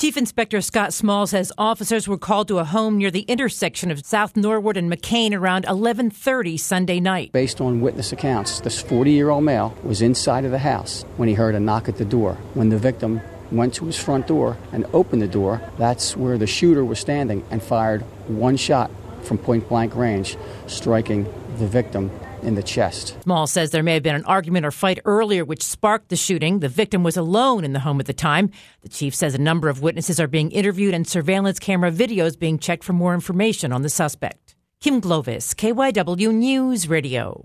Chief Inspector Scott Small says officers were called to a home near the intersection of South Norwood and McCain around 11:30 Sunday night. Based on witness accounts, this 40-year-old male was inside of the house when he heard a knock at the door. When the victim went to his front door and opened the door, that's where the shooter was standing and fired one shot from point-blank range, striking the victim in the chest. Small says there may have been an argument or fight earlier which sparked the shooting. The victim was alone in the home at the time. The chief says a number of witnesses are being interviewed and surveillance camera videos being checked for more information on the suspect. Kim Glovis, KYW News Radio.